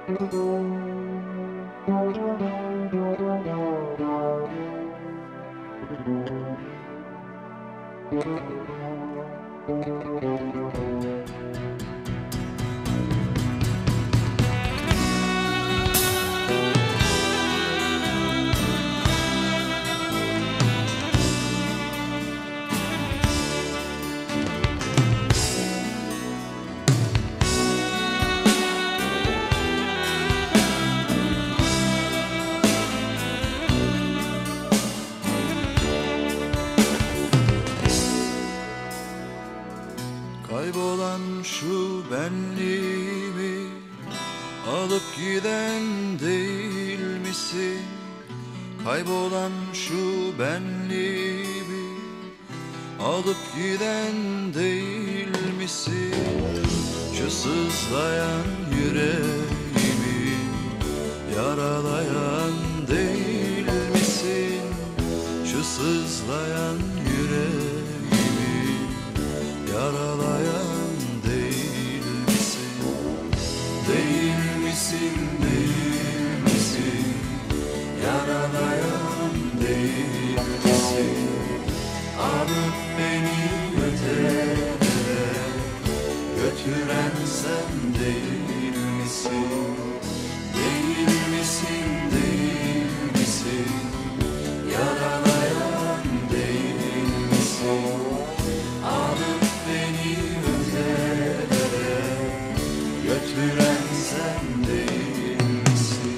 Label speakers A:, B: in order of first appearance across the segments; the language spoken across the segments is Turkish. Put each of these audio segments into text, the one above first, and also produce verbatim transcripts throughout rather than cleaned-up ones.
A: Kaybolan şu benliğimi alıp giden değil misin? Kaybolan şu benliğimi alıp giden değil misin? Şu sızlayan yüreğimi yaralayan değil misin? Şu sızlayan yüreğimi yaralayan değil misin? Değil misin, değil misin? Yaralayan değil misin? Alıp beni ötelere götüren sen değil misin? Değil misin, değil misin? Yaralayan değil misin? Alıp beni ötelere götüren sen değil misin?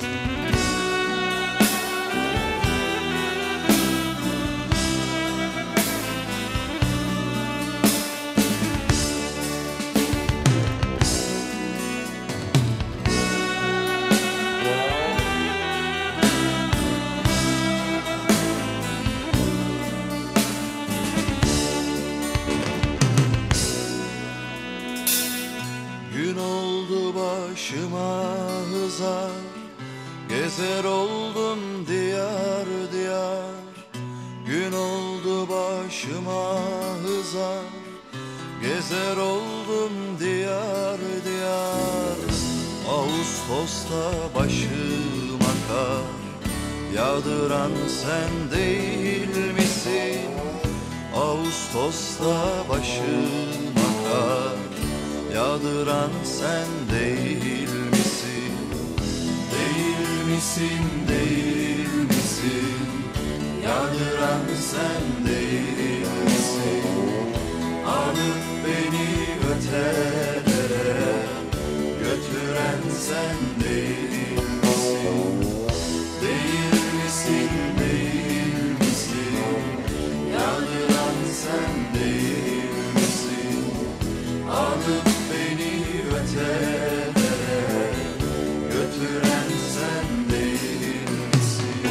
A: Gün oldu başıma hızar, gezer oldum diyar diyar. Gün oldu başıma hızar, gezer oldum diyar diyar. Ağustos'ta başıma kar yağdıran sen değil misin? Ağustos'ta başıma kar yağdıran sen değil misin? Değil misin, değil misin? Yağdıran sen değil misin? Alıp beni ötelere götüren sen değil misin? Değil misin, değil misin? Yağdıran sen değil misin? Alıp beni ötelere götüren sen değil misin?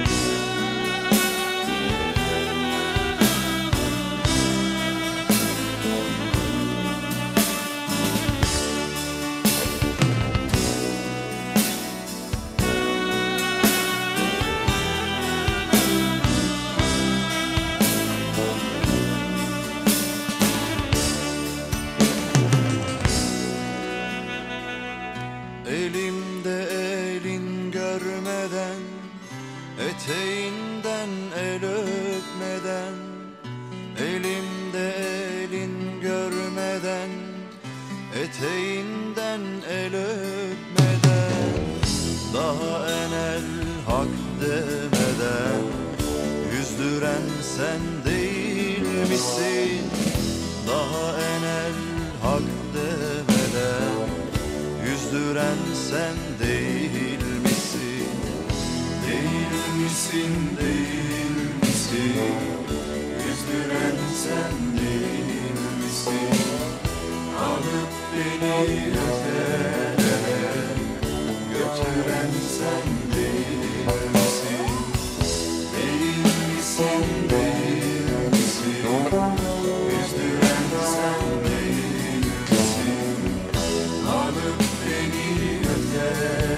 A: Elimde elin görmeden, eteğinden el öpmeden. Elimde elin görmeden, eteğinden el öpmeden. Daha enel hak demeden, yüzdüren sen değil misin? Daha enel hak demeden, yüzdüren sen değil misin? Değil misin, değil misin? Yüzdüren sen değil misin? Alıp beni ötelere götüren sen değil misin? Değil misin, değil misin? Yüzdüren sen değil misin? Alıp beni ötelere